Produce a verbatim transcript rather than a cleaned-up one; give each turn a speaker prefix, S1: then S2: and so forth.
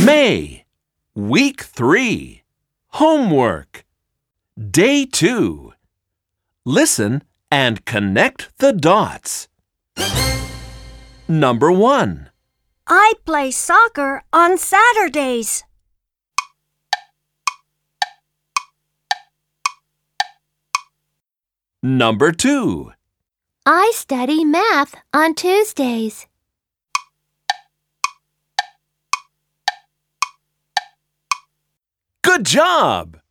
S1: May, Week three. Homework. Day two. Listen and connect the dots. Number one.
S2: I play soccer on Saturdays.
S1: Number two.
S3: I study math on Tuesdays.
S1: Good job!